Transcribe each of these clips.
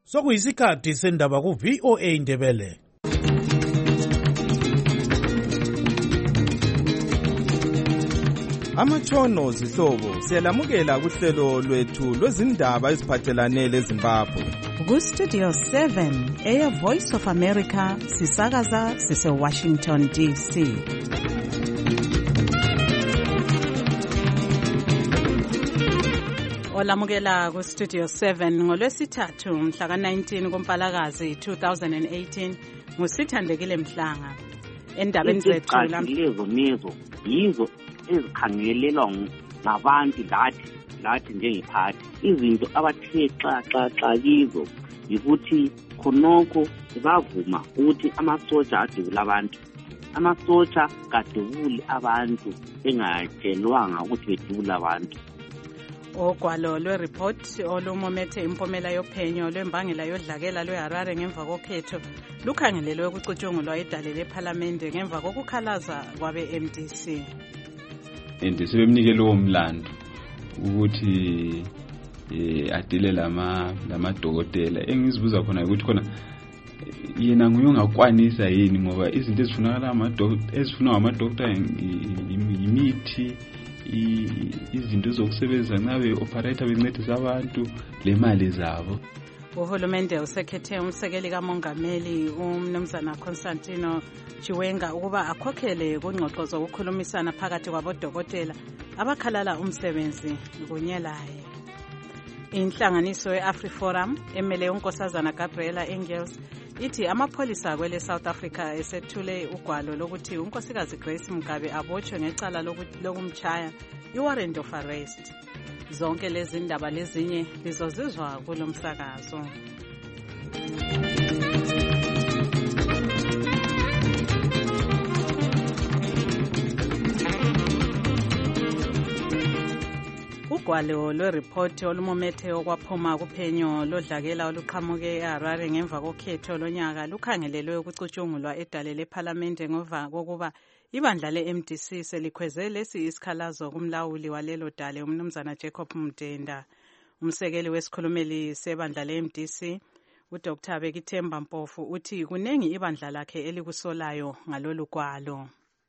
Sokuyisikhathi sendaba ku VOA Indebele. Amatshono zihlobo siyalamukela kuhlelo lwethu lwezindaba eziphathelane leZimbabwe. Ku Studio 7 Air Voice of America sisakaza sise Washington DC. Olamukela ku Studio 7 ngolwesithathu mhla ka-19 kuMpalakazi 2018 ngusithandekile Mhlanga. Endabeni zethu lezo yizo ezikhangelelwa ngabantu lathi njengephathi. Izinto abathe xa kizo ukuthi khonokho bavuma ukuthi amasotsha adubula abantu. Amasotsha kadubuli abantu engatshelwanga ukuthi bedubula abantu. Ogwalo lwe-report olumomethe impumela yophenyo lwembangela yodlakela lwe-Harare ngemva kokhetho lukhangelelwe ukucutshungulwa edale lephalamende ngemva kokukhalaza kwabe-MDC. Sebemnike lowo mlando ukuthi adile lamadokotela. Engizibuza khona ukuthi khona yena nguye ongakwanisa yini ngoba izinto ezifunwa ngamadokotela yimithi, izinto zokusebenza ngabe operator bencedisa abantu lemali zabo. Uhulumende usekhethe umsekeli kamongameli umnumzana Constantino Chiwenga ukuba akhokhele kungxoxo zokukhulumisana phakathi kwabodokotela abakhalala umsebenzi kunyelaye. Inhlanganiso ye-AfriForum emele unkosazana Gabriela Engels ithi amapholisa kwele South Africa esethule ugwalo lokuthi unkosikazi Grace Mugabe abotshwe ngecala lokumtshaya i-warrant of arrest. Zonke lezi ndaba lezinye lizozizwa kulomsakazo. Ugwalo lwe-report olumomethe okwaphuma kuphenyo lodlakela oluqhamuke eHarare ngemva kokhetho lonyaka lukhangelelwe ukucutshungulwa edale lephalamende ngemva kokuba ibandla le-MDC selikhweze lesi isikhalazo kumlawuli walelo dale umnumzana Jacob Mdenda. Umsekeli wesikhulumeli sebandla le-MDC uDr. Bekithemba Mpofu uthi kunengi ibandla lakhe elikusolayo ngalolu gwalo.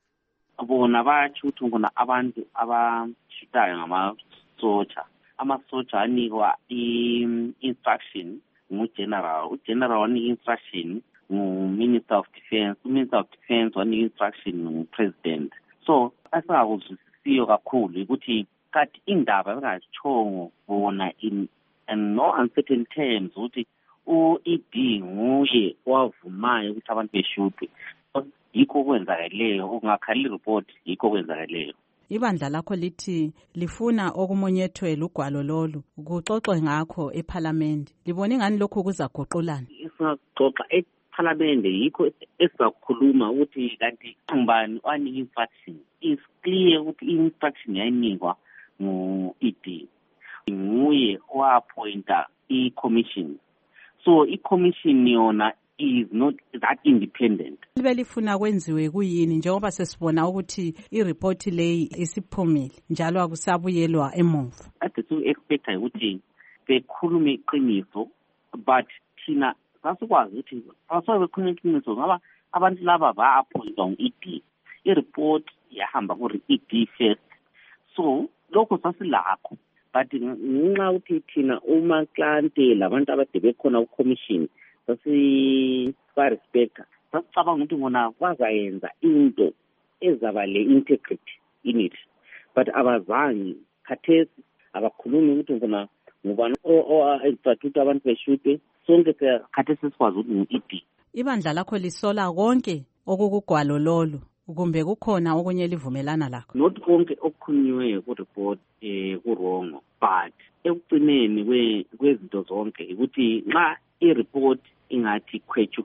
Bona bayatsho ukuthi ngona abantu abashitayo ngamasotsha. Amasotsha anikwa i-instruction ngugeneral. Ugeneral wanika instruction ngu-Minister of Defense. uMinister of Defense wanika instruction ngu-President. So asingakuzwisisiyo kakhulu ukuthi kathi indaba bengachongo bona in no uncertain terms ukuthi u-ED nguye wavumayo ukuthi abantu beshutwe. Yikho kwenzakeleyo ungakhaleli report yikho kwenzakeleyo. Ibandla lakho lithi lifuna okumonyethwe lugwalo lolu kuxoxwe ngakho eParliament. Libone ngani lokho kuzaguqulana? Isizoxoxa eParliament yikho esizakhuluma ukuthi kanti ngubani wanika instruction. Is clear ukuthi instruction yayinikwa ngu-ED. Nguye oappointa i-commission. So i-commission yona is not that independent. Libe lifuna kwenziwe kuyini njengoba sesibona ukuthi i-report leyi isiphumile njalo akusabuyelwa emuva. Ade expect ukuthi bekhulume iqiniso but thina sasikwazi ukuthi asabekhulume iqiniso ngoba abantu laba ba-appointwa ngu-ED. I-report yahamba ku-ED first. So lokho sasilakho but ngenxa ukuthi thina uma klante labantu abade bekhona ku-commission sasi-respecta. Sasicabanga ukuthi ngona bazayenza into ezaba le-integrity in it. But abazange khathesi abakhulumi ukuthi ngona ngubani o-execute abantu beshutwe. Sonke khathesi sikwazi ukuthi ngu-ED. Ibandla lakho lisola konke okukugwalo lolu kumbe kukhona okunye livumelana lakho? Not konke okukhunyiweyo ku-report kurongo, but ekugcineni kwezinto zonke ukuthi nxa i-report ingathi khwetshu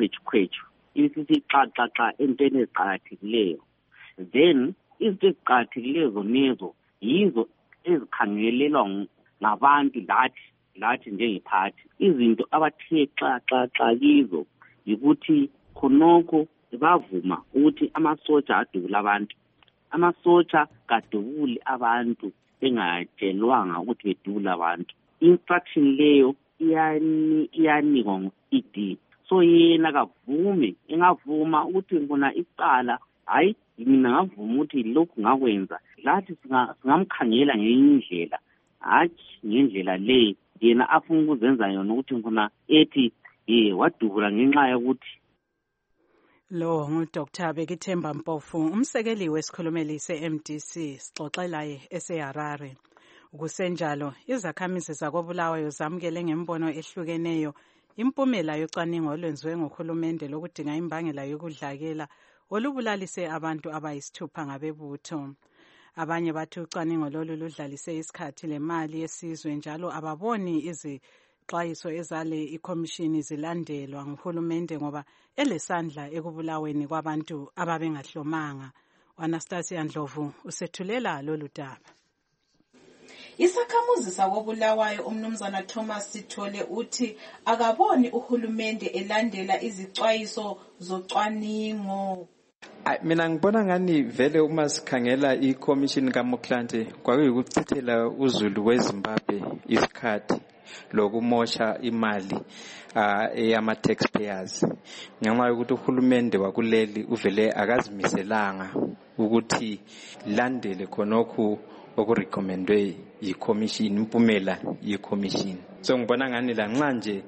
isithi xa entweni eziqakathekileyo, then izinto eziqakathekileyo zonezo yizo ezikhangelelwa ngabantu lathi njengephathi. Izinto abathe xa kizo ukuthi khonokho bavuma ukuthi amasotsha adubula abantu. Amasotsha kadubuli abantu engatshelwanga ukuthi bedubula abantu. Instruction leyo iyanikwa i-D. So yena kavume engavuma ukuthi ngona icala hayi mina ngavuma ukuthi lokhu ngakwenza lathi singamkhangela ngenye indlela hathi ngendlela le yena afuna ukuzenza yona ukuthi ngona ethi wadubula ngenxa yokuthi lo nguDr Bekithemba Mpofu umsekeli wesikhulumeli se-MDC sixoxelaye eseHarare. Kusenjalo izakhamizi zakoBulawayo zamukele ngembono ehlukeneyo impumela yocwaningo olwenziwe ngohulumende lokudinga imbangela yokudlakela olubulalise abantu abayisithupha ngabebutho. Abanye bathi ucwaningo lolu ludlalise isikhathi lemali yesizwe njalo ababoni izixwayiso ezale ikhomishini zilandelwa nguhulumende ngoba elesandla ekubulaweni kwabantu ababengahlomanga. Anastasia Ndlovu usethulela lolu daba. Isakhamuzi sakobulawayo umnumzana Thomas Sithole uthi akaboni uhulumende elandela izixwayiso zocwaningo. Mina ngibona ngani vele uma sikhangela iCommission kaMotlanthe kwakuyikuchithela uZulu weZimbabwe isikhathi lokumosha imali eyama taxpayers ngenxa yokuthi uhulumende wakuleli uvele akazimiselanga ukuthi landele khonokho okurecommendwe yiCommission impumela yiCommission. So ngibona ngani la nxa nje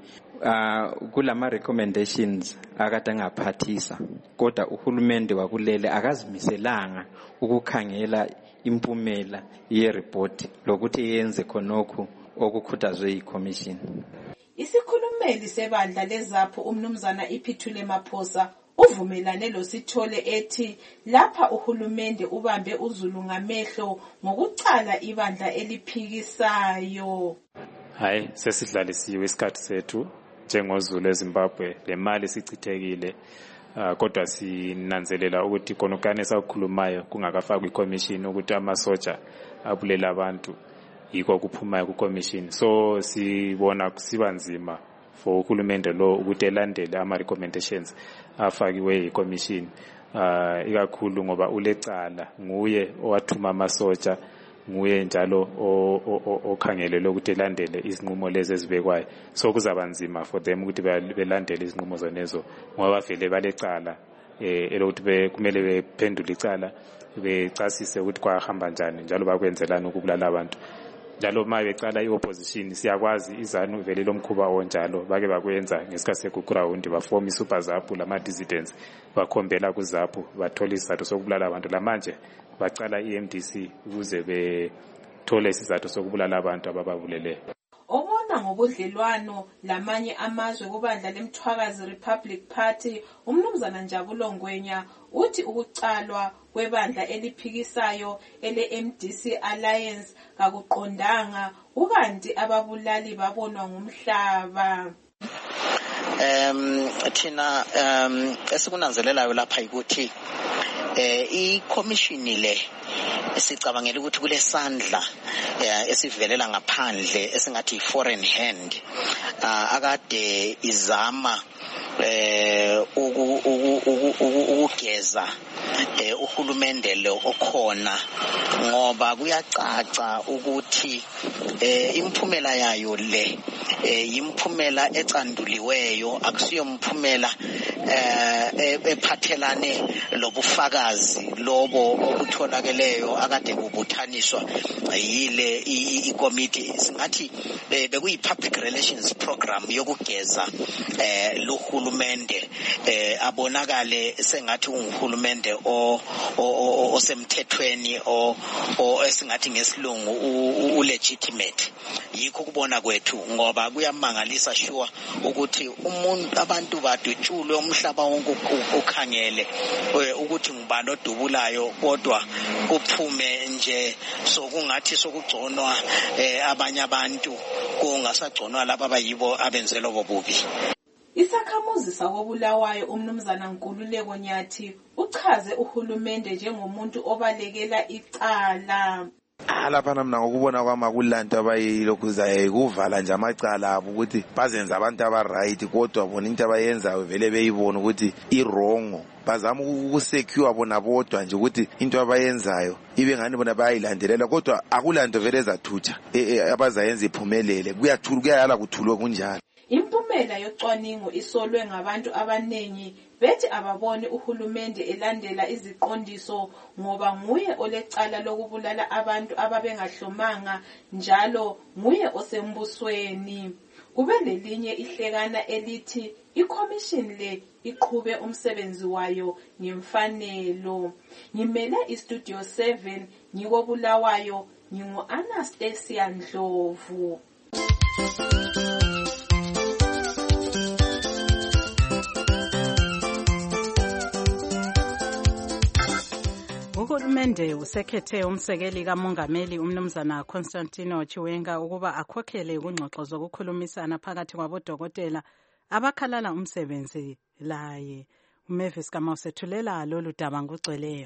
kulama recommendations akade ngaphathisa kodwa uhulumende wakulele akazimiselanga ukukhangela impumela yereport lokuthi yenze khonokho okukhuthazwe yiCommission. Isikhulumeli sebandla lezapho umnumzana Iphithule Maphosa uvumelane lo Sithole ethi lapha uhulumende ubambe uZulu ngamehlo ngokucala ibandla eliphikisayo. Hayi sesidlalisiwe isikhathi sethu njengoZulu eZimbabwe le mali sichithekile kodwa sinanzelela ukuthi konokane sakhulumayo kungakafakwa iCommission ukuthi amasoja abulela abantu yiko kuphumayo kuCommission. So sibona sibanzima for uhulumende lo ukuthi elandele ama recommendations afakiwe yiCommission ikakhulu ngoba ulecala nguye owathuma amasoja nguye njalo okhangelele ukuthi elandele izinqumo lezi ezibekwayo. So kuzabanzima for them ukuthi belandele izinqumo zonezo ngoba vele balecala elokuthi kumele bephendule icala becasise ukuthi kwahamba njani njalo bakwenzelana ukubulala abantu. Njalo uma becala iopposition siyakwazi izanu vele lomkhuba onjalo bake bakwenza ngesikhathi sekuground baform iSuper ZAPU lama dissidents bakhombela kuZAPU bathola isizathu sokubulala abantu lamanje bacala iMDC ukuze bethole isizathu sokubulala abantu abababulele. Obona ngobudlelwano lamanye amazwe kubandla leMthwakazi Republic Party umnumzana Njabulo Ngwenya uthi ukucalwa kwebandla eliphikisayo ele-MDC Alliance kakuqondanga ukanti ababulali babonwa ngumhlaba. Thina esikunanzelelayo lapha ukuthi iCommission le sicabangela ukuthi kulesandla esivelela ngaphandle esingathi foreign hand akade izama ukugeza uhulumende lo okhona ngoba kuyacaca ukuthi imphumela yayo le imphumela ecanduliweyo akusiyo mphumela ephathelane lobufakazi lobo obutholakeleyo akade kubuthaniswa yile ikomiti singathi bekuyi public relations program yokugeza lohulumende abonakale sengathi ungihulumende osemthethweni esingathi ngesilungu ulegitimate. Yikho kubona kwethu ngoba kuyamangalisa sure ukuthi abantu badutshulwe umhlaba wonke ukhangele ukuthi ngubani odubulayo kodwa kuphume nje sokungathi sokugconwa abanye abantu kungasagconwa laba abayibo abenzelwa bobubi. Isakhamuzi sakobulawayo umnumzana Nkululeko Nyathi uchaze uhulumende njengomuntu obalekela icala. Lapha mina ngokubona kwami kulanto abayilokhuzayo kuvala nje amacala abo ukuthi bazenza abantu abaright kodwa bona into abayenzayo vele beyibona ukuthi iwrong. Bazama ukusecure bona bodwa nje ukuthi into abayenzayo ibe ngani bona bayayilandelela kodwa akulanto vele ezathutha abazayenza iphumelele. Kuyayala kuthulwe kunjalo. Impumela yocwaningo isolwe ngabantu abanengi bethi ababone uhulumende elandela iziqondiso ngoba nguye olecala lokubulala abantu ababengahlomanga njalo nguye osembusweni. Kube lelinye ihlekana elithi iCommission le iqhube umsebenzi wayo ngemfanelo. Ngimele iStudio 7 ngikobulawayo ngingu-Anastasia Ndlovu. Uhulumende usekhethe umsekeli kamongameli umnumzana Constantino Chiwenga ukuba akhokhele kungxoxo zokukhulumisana phakathi kwabodokotela abakhalala umsebenzi laye. uMavis Kamausethulela lolu daba ngogcweleyo.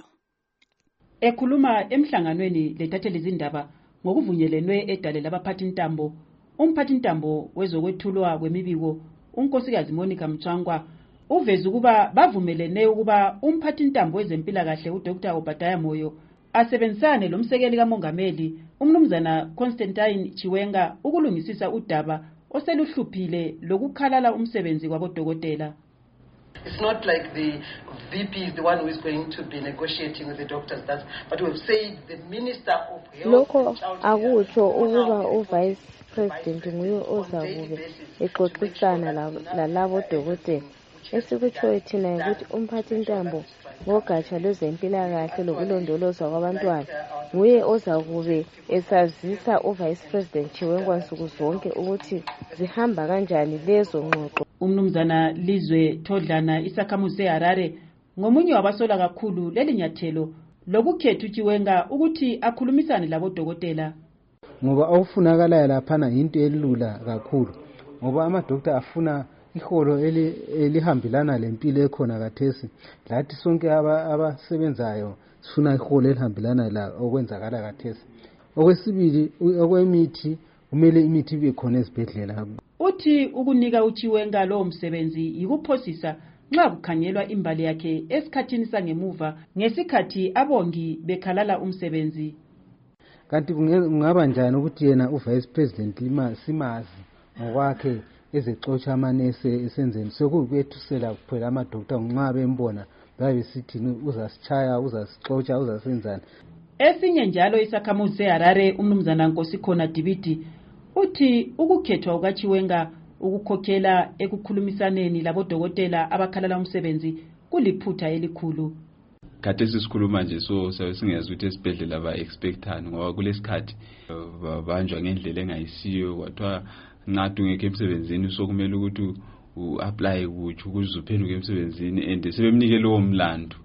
Ekhuluma emhlanganweni lethatheli izindaba ngokuvunyelwenwe edale labaphathintambo, umphathintambo wezokwethulwa kwemibiko unkosikazi Monica Mchangwa uveza ukuba bavumelene ukuba umphathintambo wezempilakahle uDr. Obadiah Moyo asebenzisane lomsekeli kamongameli umnumzana Constantine Chiwenga ukulungisisa udaba oseluhluphile lokukhalala umsebenzi kwabodokotela. It's not like the VP is the one who is going to be negotiating with the doctors, but we have said the Minister of Health. Lokho akusho ukuba uVice President nguye ozakube exoxisana lalabo dokotela. Esikutshoyo thina ukuthi umphathintambo ngogatsha lwezempilakahle lokulondolozwa kwabantwana nguye ozakube esazisa uVice President Chiwenga nsuku zonke ukuthi zihamba kanjani lezo ngxoxo. Umnumzana Lizwe Thodlana isakhamuzi seHarare ngomunye wabasola kakhulu lelinyathelo lokukhetha uChiwenga ukuthi akhulumisane labodokotela. Ngoba awufunakalayo laphana into elula kakhulu ngoba amadoktor afuna iholo elihambelana lempilo ekhona kathesi. Lathi sonke abasebenzayo sifuna iholo elihambelana la okwenzakala kathesi. Okwesibili okwemithi kumele imithi ibe khona ezibhedlela. Uthi ukunika uChiwenga lo msebenzi yikuphosisa nxa kukhangelwa imbali yakhe esikhathini sangemuva ngesikhathi abongi bekhalala umsebenzi. Kanti kungaba njani ukuthi yena uVice President simazi ngokwakhe ezexotsha amanese esenzeni sokubethusela kuphela amadoktor nxa bembona babe sithini uzasichaya uzasixotsha uzasenzana. Esinye njalo isakhamuzi seHarare umnumzana Nkosikhona Dibidi uthi ukukhethwa kukaChiwenga ukukhokhela ekukhulumisaneni labodokotela abakhalala umsebenzi kuliphutha elikhulu. Kade sisikhuluma nje sabe singeza ukuthi esibhedlela ba-expectani ngoba kulesikhathi babanjwa ngendlela engayisiyo kwathiwa nxa ungekho emsebenzini sokumele ukuthi u-apply kutsho ukuze uphenduke emsebenzini and sebemnike lowo mlando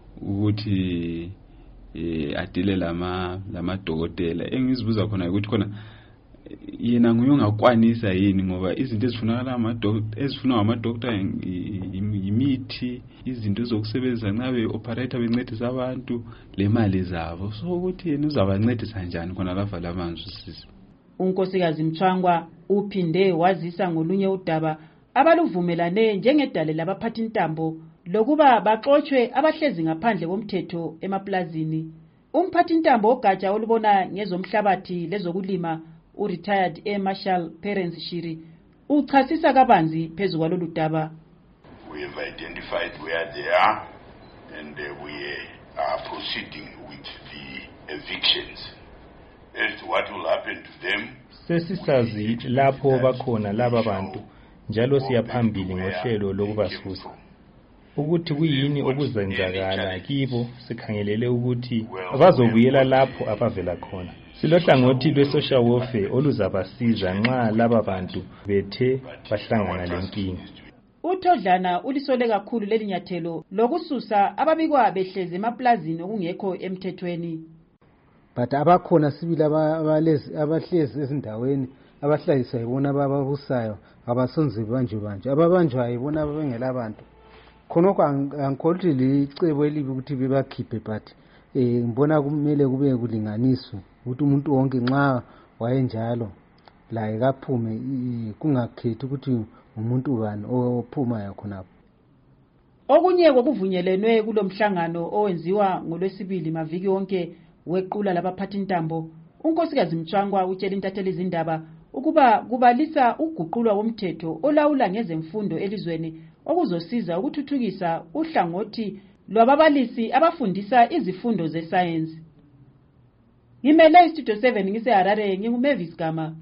ukuthi adile lamadokotela. Engizibuza khona ukuthi khona yena nguye ongakwanisa yini ngoba izinto ezifunwa ngamadoktor imithi izinto zokusebenzisa nxa be-operator bencedisa abantu lemali zabo so ukuthi yena uzabancedisa njani khona lafa lamanzi usisi. Unkosikazi Mchangwa uphinde wazisa ngolunye udaba abaluvumelane njengedale labaphathintambo lokuba baxoxwe abahlezi ngaphandle komthetho emaplazini. Umphathintambo ogatsha olubona ngezomhlabathi lezokulima u-retired Air Marshal Perence Shiri uchasisa kabanzi phezu kwalolu daba. We have identified where they are and we are proceeding with the evictions. As to what will happen to them, sesisazi lapho bakhona laba bantu njalo siyaphambili ngohlelo lokubasusa. Ukuthi kuyini okuzenzakala kibo sikhangelele ukuthi bazobuyela lapho abavela khona. Silohlangothi lwe-social welfare oluzabasiza nxa laba bantu bethe bahlangana lenkinga. uThodlana ulisole kakhulu lelinyathelo lokususa ababikwa behlezi emaplazini okungekho emthethweni. But abakhona sibili abahlezi ezindaweni abahlalisa yibona ababusayo abasonze banje ababanjwa yibona abengela abantu. Khonokho angikholwa licebo elibi ukuthi bebakhiphe but ngibona kumele kube kulinganiswe ukuthi umuntu wonke nxa wayenjalo laye kaphume kungakhethi ukuthi umuntu bani ophumayo khonapho. Okunye kokuvunyelwenwe kulomhlangano owenziwa ngolwesibili maviki wonke wequla labaphathintambo, unkosikazi Mtshangwa utshela intatheli izindaba ukuba kubalisa uguqulwa komthetho olawula ngezemfundo elizweni okuzosiza ukuthuthukisa uhlangothi lwababalisi abafundisa izifundo zesayensi. Ngimele istudio 7 ngiseHarare, nginguMavis Gama.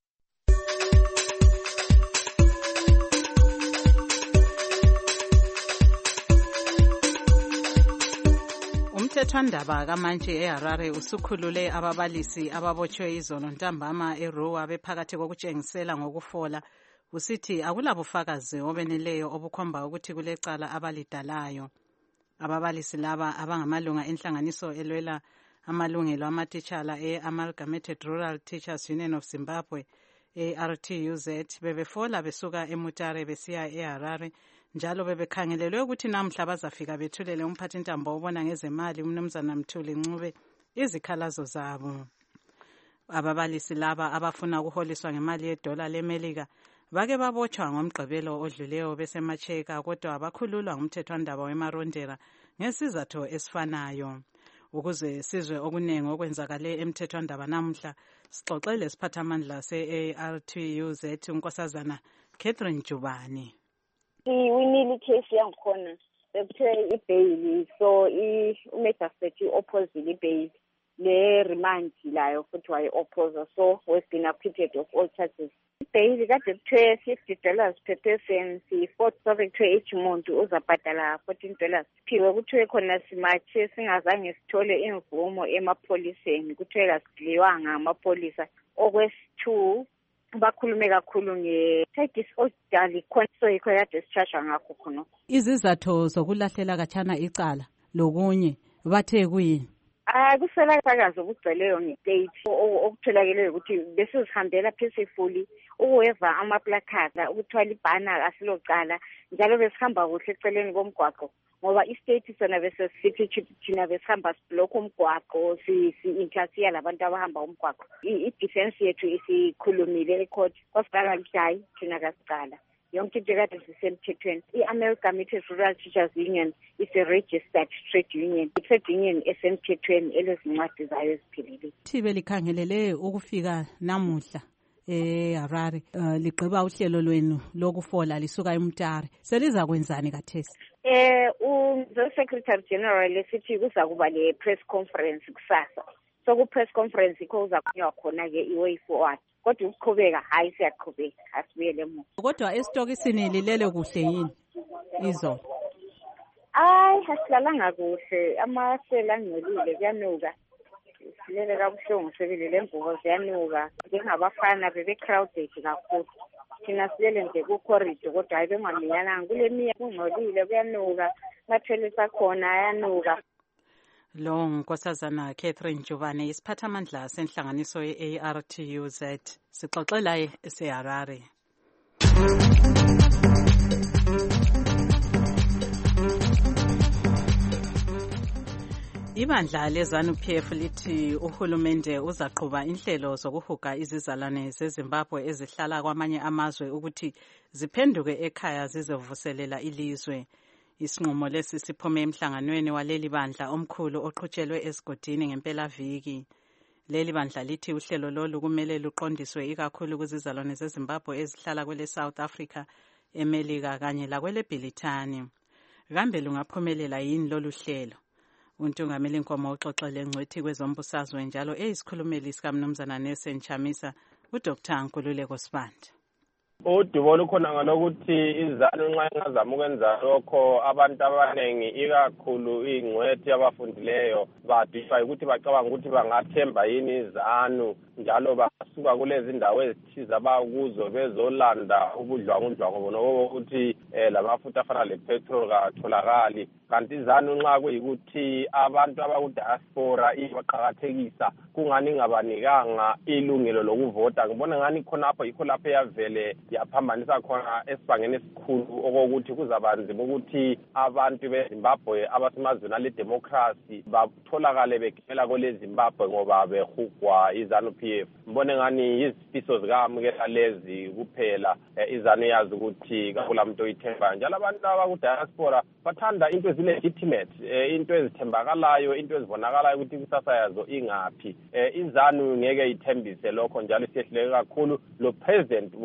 Umthethwandaba kaMantshi eHarare usukhulule ababalisi ababotshwe izolo ntambama eRuwa bephakathi kokutshengisela ngokufola, usithi akulabufakazi obeneleyo obukhomba ukuthi kulecala abalidalayo. Ababalisi laba abangamalunga enhlanganiso elwela amalungelo amatitshala e-Amalgamated Rural Teachers Union of Zimbabwe ARTUZ bebefola besuka eMutare besiya eHarare, njalo bebekhangelelwe ukuthi namhla bazafika bethulele umphathintambo obona ngezemali uMnumzana Mthuli Ncube izikhalazo zabo. Ababalisi laba abafuna ukuholiswa ngemali yedola leMelika bake babotshwa ngomgqibelo odluleyo besemacheka, kodwa bakhululwa ngumthethwandaba weMarondera ngesizathu esifanayo. Ukuze sizwe okunengi okwenzakale emthethwandaba namuhla, sixoxele siphathamandla se-ARTUZ unkosazana Catherine Jubane. Winile case yangikhona bekuthiwe ibhayili, so umagistrate opposile ibhayili le remand layo futhi wayi-opposa, so we've been acquitted of all charges. Ibhayili kade kuthiwe $50 per person, si-4 sobe kuthiwe each muntu uzabhadala $14. Phiwe kuthiwe khona simatshe singazange sithole imvumo emapholiseni, kuthiwe kasidliwanga amapholisa. Okwesi-2 bakhulume kakhulu nge-disorderly conduct, yikho kade sitshashwa ngakho khonokho. Izizathu zokulahlela katshana icala lokunye bathe kuyini? Kuselakazi okugcweleyo nge-state okutholakeleyo ukuthi besizihambela peacefully ukuweva amaplakada ukuthwala ibhana asilocala, njalo besihamba kuhle eceleni komgwaqo ngoba i-state sona besesithi thina besihamba siblokha umgwaqo si-interfere labantu abahamba umgwaqo. I-defense yethu isikhulumile ecourt kwasibakala ukuthi hayi thina kasicala yonke into kade sisemthethweni. I-Amalgamated Rural Teachers Union is a registered trade union. I-trade union esemthethweni elezincwadi zayo eziphelele. Thibe likhangelele ukufika namuhla eHarare ligqiba uhlelo lwenu lokufola lisuka eMutare, seliza kwenzani kathesi? Secretary General esithi kuza kuba le press conference kusasa, so ku-press conference ikho uzakunywa khona-ke i-way forward, kodwa ukuqhubeka hayi siyaqhubeka, asibuyele emuva. Kodwa esitokisini lilele kuhle yini izolo? Asilalanga kuhle, amasela angcolile, kuyanuka. Silele kabuhlungu, sebilele ngubo ziyanuka. Njengabafana bebe-crowded kakhulu. Thina silele nje kukhorido, kodwa hayi bengaminyananga. Kule miya kungcolile, kuyanuka. Mathoyilethi akhona ayanuka. Lo nkosazana Catherine Jubane isiphathamandla senhlanganiso ye-ARTUZ, sixoxela eseHarare. Ibandla leZANU-PF lithi uhulumende uzaqhuba inhlelo zokuhuga izizalwane zeZimbabwe ezihlala kwamanye amazwe ukuthi ziphenduke ekhaya zizovuselela ilizwe. Isinqumo lesi siphume emhlanganweni waleli bandla omkhulu oqhutshelwe esigodini ngempelaviki. Leli bandla lithi uhlelo lolu kumele luqondiswe ikakhulu kuzizalwane zeZimbabwe ezihlala kwele South Africa, eMelika kanye lakwele Bhilithani. Kambe lungaphumelela yini lolu hlelo? Untungameli Nkomo uxoxele ngcwethi kwezombusazwe njalo eyisikhulumeli sikaMnumzana Nelson Chamisa, uDr. Nkululeko Sibanda. Udubo lukhona ngalokuthi izizalo nxa ingazama ukwenza lokho, abantu abanengi ikakhulu ingcwethi abafundileyo badify ukuthi bacabanga ukuthi bangathemba yini izanu, njalo basuka kulezi ndawo ezithize abakuzo bezolanda ubudlwangudlwangu bonobo ukuthi lamafutha afana lepetrol katholakali. Kanti izanu nxa kuyikuthi abantu abakudiaspora ibaqakathekisa kungani ngabanikanga ilungelo lokuvota, ngibona ngani khonapho yikho lapho yavele yaphambanisa khona esibangeni esikhulu okokuthi kuzaba nzima ukuthi abantu beZimbabwe abasemazweni ale-democracy batholakale begibela kwele Zimbabwe ngoba behugwa iZANU-PF. Mbone ngani izifiso zikamukela lezi kuphela iZANU yazi ukuthi kakula muntu oyithemba. Njalo abantu abaku-diaspora bathanda into ezilegitimate, into ezithembakalayo, into ezibonakalayo ukuthi ikusasa yazo ingaphi. iZANU ngeke ithembise lokho njalo siyehluleke kakhulu. Lo president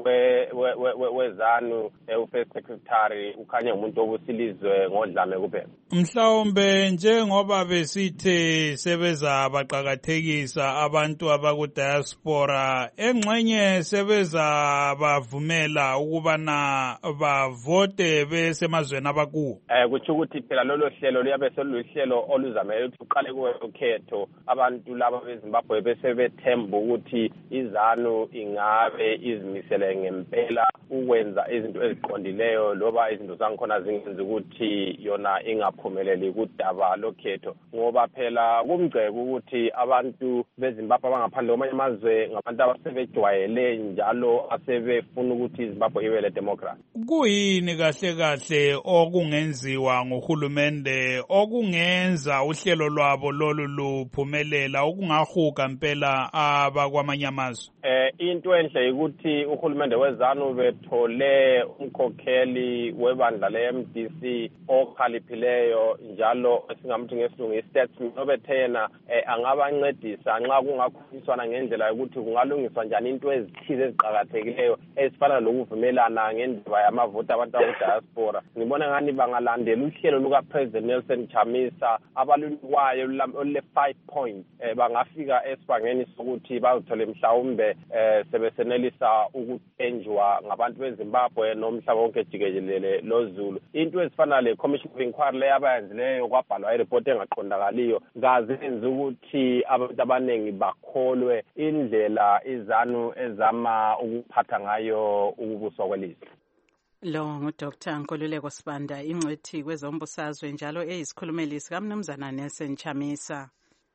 weZANU u-first secretary ukhanye umuntu obusilizwe ngodlame kuphela. Mhlawumbe njengoba besithe sebeza baqhakathekisa abantu abaku-diaspora, engxenye sebeza bavumela ukubana bavote besemazweni abakuwo. Kutsho ukuthi phela lolo hlelo liyabe seluhlelo oluzamele ukuthi uqale kuwe ukhetho abantu laba beZimbabwe bese bethemba ukuthi iZANU ingabe izimisele ngempela ukwenza izinto eziqondileyo loba izinto zangikhona zingenza ukuthi yona ingaphumeleli kudaba lokhetho, ngoba phela kumgceke ukuthi abantu beZimbabwe abangaphandle kwamanye amazwe ngabantu abasebejwayele njalo asebefuna ukuthi iZimbabwe ibe le democracy. Kuyini kahle kahle okungenziwa ngohulumende okungenza uhlelo lwabo lolu luphumelela okungahuga impela abakwamanye amazwe? Into enhle ukuthi uhulumende weZANU bethole umkhokheli webandla le-MDC okhaliphileyo njalo esingamuthi ngesilungu i-statesman obethena angabancedisa nxa kungakhulunyiswana ngendlela yokuthi kungalungiswa njani into ezithize eziqakathekileyo ezifana lokuvumelana ngendaba yamavoti abantu abaku-diaspora. Ngibona ngani bangalandela uhlelo luka-President Nelson Chamisa abalulwayo olule-5 points bangafika esibangeni sokuthi bazithole mhlawumbe sebesenelisa ukuthenjwa ngabantu beZimbabwe nomhlaba wonke jikelele loZulu. Into ezifana le-Commission of Inquiry leyo abayenzileyo kwabhalwa ireport engaqondakaliyo kazenzi ukuthi abantu abaningi bakholwe indlela iZANU ezama ukuphatha ngayo ukubuswa kwelizwe. Lo nguDr. Nkululeko Sibanda, ingcwethi kwezombusazwe njalo eyisikhulumeli sikaMnumzana Nelson Chamisa.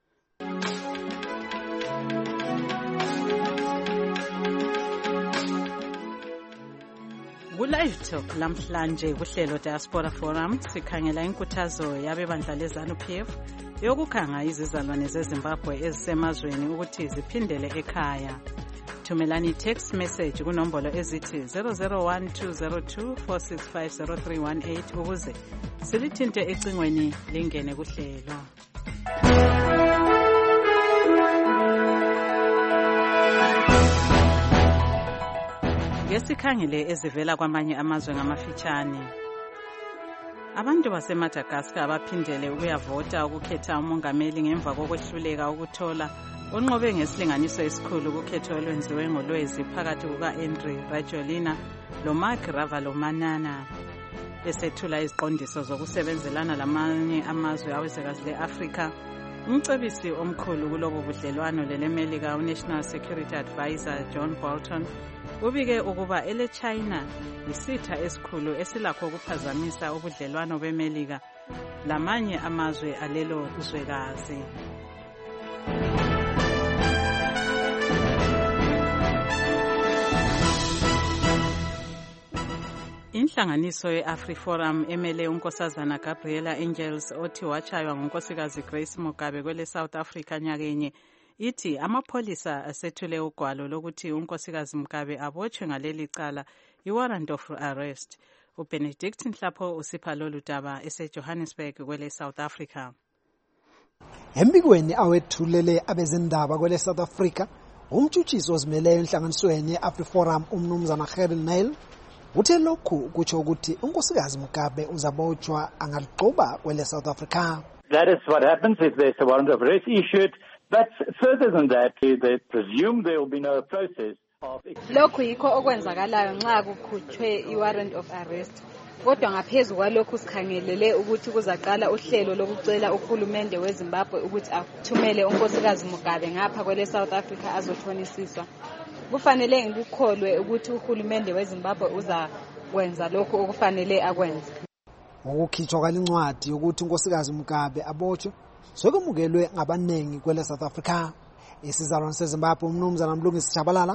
Ku-Live Talk lamhlanje kuhlelo Diaspora Forum sikhangela inkuthazo yabebandla leZANU-PF yokukhanga izizalwane zeZimbabwe ezisemazweni ukuthi ziphindele ekhaya. Thumelani i-text message kunombolo ezithi 0012024650318 ukuze silithinte ecingweni lingene kuhlelo. Ngesikhangele ezivela kwamanye amazwe ngamafitshane. Abantu baseMadagascar baphindele ukuyavota ukukhetha umongameli ngemva kokwehluleka ukuthola onqobe ngesilinganiso esikhulu ukukhetho olwenziwe ngoLwezi phakathi kuka-Andry Rajoelina loMarc Ravalomanana. Besethula iziqondiso zokusebenzelana lamanye amazwe awezwekazi le-Afrika, umcebisi omkhulu kulobo budlelwano lelemelika uNational Security Advisor John Bolton ubike ukuba ele-China yisitha esikhulu esilakho ukuphazamisa ubudlelwano bemelika lamanye amazwe alelo zwekazi. Inhlanganiso ye-AfriForum emele unkosazana Gabriela Angels othi wachaywa ngunkosikazi Grace Mugabe kwele South Africa nyakenye ithi amapholisa asethule ugwalo lokuthi unkosikazi Mugabe abotshwe ngaleli cala i-warrant of arrest. uBenedict Nhlapho usipha lolu daba eseJohannesburg kwele South Africa. Embikweni awethulele abezindaba kwele South Africa, umtshutshisi ozimeleyo enhlanganisweni ye-AfriForum umnumzana Gerald Nail uthe lokhu kutsho ukuthi unkosikazi Mugabe uzabotshwa angaligxoba kwele South Africa. That is what happens if there's a warrant of arrest issued, but further than that, they presume there will be no process. Lokhu yikho okwenzakalayo nxa kukhutshwe i-warrant of arrest. Kodwa ngaphezulu kwalokhu sikhangelele ukuthi kuzaqala uhlelo lokucela uhulumende weZimbabwe ukuthi athumele unkosikazi Mugabe ngapha kwele South Africa azothonisiswa. Kufanele ngikukholwe ukuthi uhulumende weZimbabwe uzakwenza lokhu okufanele akwenze. Ngokukhitshwa kwalincwadi yokuthi unkosikazi Mugabe abotshwe sokemukelwe ngabanengi kwele South Africa. Isizalwane seZimbabwe umnumzana Mlungisi Chabalala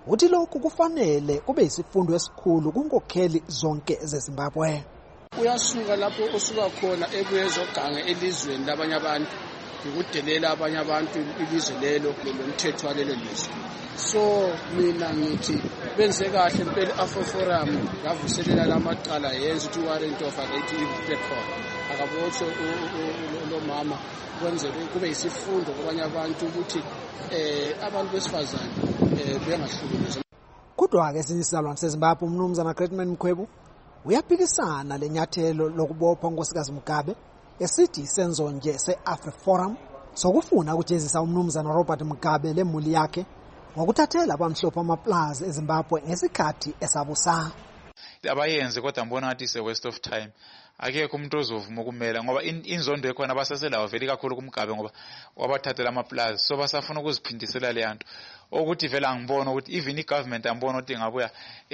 uthi lokhu kufanele kube isifundo esikhulu kunkokheli zonke zeZimbabwe. Uyasuka lapho osuka khona ebuye ezoganga elizweni labanye abantu ukudelela abanye abantu ilizwe lelo lomthetho walelo lizwe. So mina ngithi benze kahle impela AfroForum yavuselela lamaqala yenza ukuthi warrant of arrest ibe khona. Akabotho lo mama kwenzele kube isifundo kwabanye abantu ukuthi abantu besifazane bengahlukunyezwa. Kodwa-ke sinisizalwane seZimbabwe umnumzana Greatman Mkhwebu uyaphikisana lenyathelo lokubopha unkosikazi Mugabe esithi isenzo nje se-AfriForum sokufuna ukujezisa umnumzana Robert Mugabe lemuli yakhe ngokuthathela abamhlophe amaplaza eZimbabwe ngesikhathi esabusa. Abayenze kodwa mbona ngathi is a waste of time. Akekho umuntu ozovuma ukumela ngoba inzondo ekhona basaselayo vele kakhulu kuMgabe ngoba wabathathela amaplaza so basafuna ukuziphindisela le nto ukuthi vele angibona ukuthi even igovernment ambona ukuthi ngabuya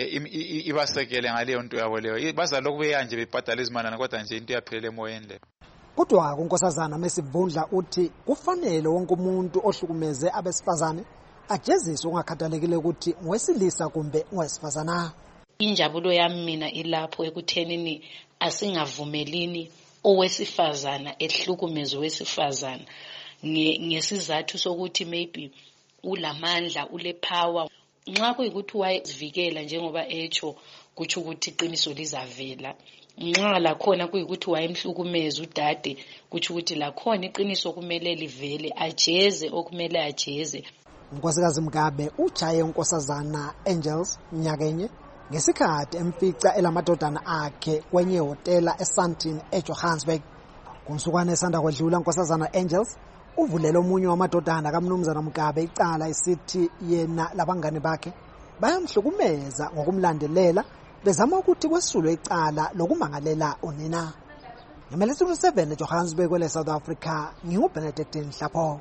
ibasekele ngaleyo nto yabo leyo bazalokhu beyanje bebhadala izimali kodwa nje into yaphelele emoyeni le. Kodwa unkosazana Mesivundla uthi kufanele wonke umuntu ohlukumeze abesifazane ajeziswe ungakhathalekile ukuthi ngowesilisa kumbe ngowesifazana. Injabulo yami mina ilapho ekuthenini asingavumelini owesifazana ehlukumezwe wesifazana ngesizathu sokuthi maybe ulamandla ule power nxa kuyikuthi wayezivikela njengoba echo kuthi ukuthi iqiniso lizavela nxa lakhona kuyikuthi wayemhlukumeza udade kuthi ukuthi lakhona iqiniso kumele livele ajeze okumele ajeze. Unkosikazi Mugabe ujaye unkosazana Angels nyakenye ngesikhathi emfica elamadodana akhe kwenye hotela eSandton eJohannesburg. Kunsukwana esanda kwedlula unkosazana Angels uvulele omunye wamadodana kaMnumzana Mugabe icala isithi yena labangane bakhe bayamhlukumeza ngokumlandelela bezama ukuthi kwesulwe icala lokumangalela unina. Ngemelesi 7 eJohannesburg kwele South Africa nginguBenedict Nhlapho.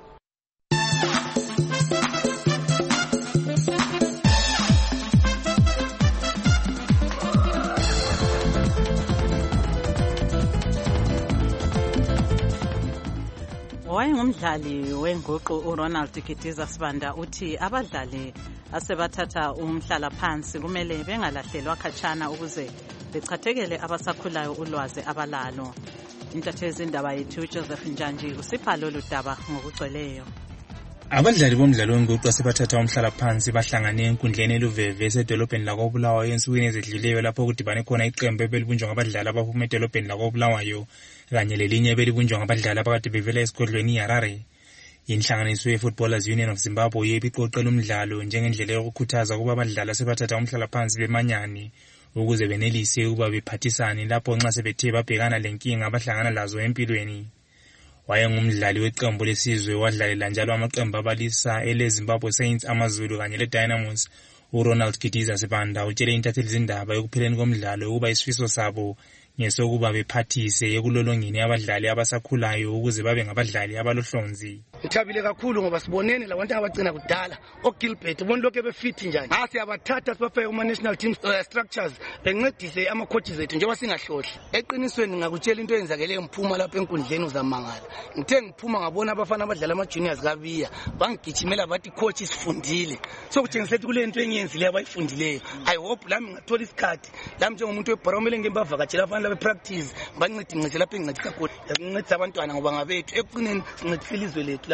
Wayengumdlali wenguqu uRonald Kitiza Sibanda uthi abadlali asebathatha umhlala phansi kumele bengalahlelwa khatshana ukuze bechathekele abasakhulayo ulwazi abalalo. Intatheli indaba yethu Joseph Njanji usipha lolu daba ngokugcweleyo. Abadlali bomdlalo wenguqu asebathatha umhlala phansi bahlangane enkundleni eluveve esedolobheni lakoBulawayo ensukwini ezidluleyo lapho kudibane khona iqembu ebelibunjwa ngabadlali abaphuma edolobheni lakoBulawayo kanye lelinye belibunjwa ngabadlali abakade bevela esigodlweni iHarare. Inhlanganiso yeFootballers Union of Zimbabwe ibiqoqela umdlalo njengendlela yokukhuthaza ukuba abadlali asebathatha umhlala phansi bemanyane ukuze benelise ukuba bephathisane lapho nxa sebethe babhekana lenkinga abahlangana lazo empilweni. Wayengumdlali weqembu lesizwe wadlalela njalo amaqembu abalisa eleZimbabwe Saints, AmaZulu kanye leDynamos. uRonald Kitiza Sibanda utshele intatheli zindaba ekupheleni komdlalo ukuba isifiso sabo ngesokuba bephathise ekulolongeni abadlali abasakhulayo ukuze babe ngabadlali abalohlonzi. Ngithabile kakhulu ngoba sibonene labantu abagcina kudala oGilbert bona lokho befit njani. Siyabathatha sibafake kuma national team structures bencedise ama coaches ethu njengoba singahlohli. Eqinisweni ngakutshela into eyenzakele emphuma lapha enkundleni uzamangala. Ngithe ngiphuma ngabona abafana abadlala ama juniors kabiya bangigijimela bathi coach isifundile. So kutshengisa ukuthi kule into engiyenzile abayifundileyo. I hope lami ngathola isikhathi lami njengomuntu weBaromele ngembavakatshela abafana bepractice bancedise lapha engincedisa khona. Ngincedisa abantwana ngoba ngabethu eqineni sincedisa ilizwe lethu.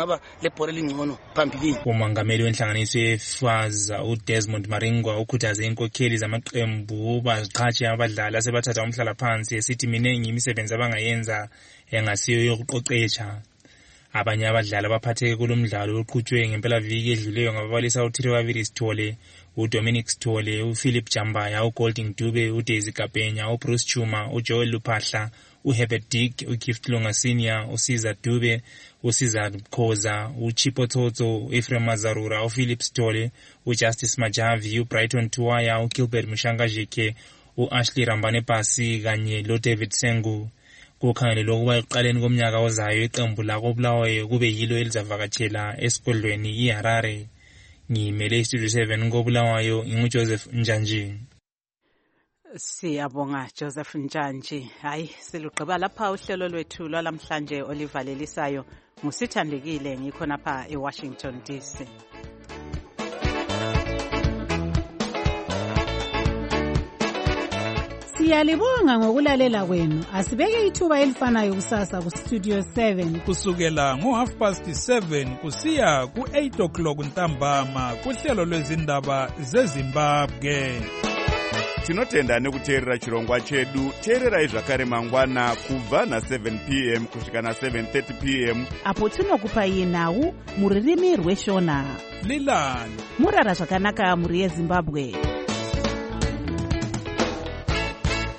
Umongameli wenhlanganiso yeFAZA uDesmond Maringwa ukhuthaze inkokheli zamaqembu baziqhatshe abadlali asebathatha umhlala phansi esithi minengi imisebenzi abangayenza engasiyo yokuqoqetsha. Abanye abadlali abaphatheke kulomdlalo oqhutshwe ngempelaviki edluleyo ngababalisa uThirewaviri Sithole, uDominic Sithole, uPhilip Jambaya, uGolding Dube, uDaisy Kapenya, uBruce Chuma, uJoel Luphahla, uHerbert Dick, uKift Lunga Senior, uCesar Dube, uCesar Khoza, uChipo Tsotso, uEphraim Mazarura, uPhilip Sithole, uJustice Majavi, uBrighton Tuwaya, uGilbert Mushangajike, uAshley Rambane Pasi kanye loDavid Sengu. Kukhangelelwe ukuba ekuqaleni komnyaka ozayo iqembu lakoBulawayo kube yilo elizavakatshela esigodlweni iHarare. Ngimele iStudio 7 ngoBulawayo inguJoseph Njanji. Siyabonga Joseph Njanji. Hayi silugqiba lapha uhlelo lwethu lwalamhlanje olivalelisayo ngusithandekile ngikhona lapha eWashington DC. Siyalibonga ngokulalela kwenu. Asibeke ithuba elifanayo kusasa ku Studio 7 kusukela ngo7:30 kusiya ku8 ntambama kuhlelo lwezindaba zeZimbabwe. Tinotenda nekuteerera chirongwa chedu. Teererai zvakare mangwana kubva na7 p.m. kusvika na7:30 p.m. apo tinokupai nhau muririmi rweshona. Lilani murara zvakanaka muri yeZimbabwe.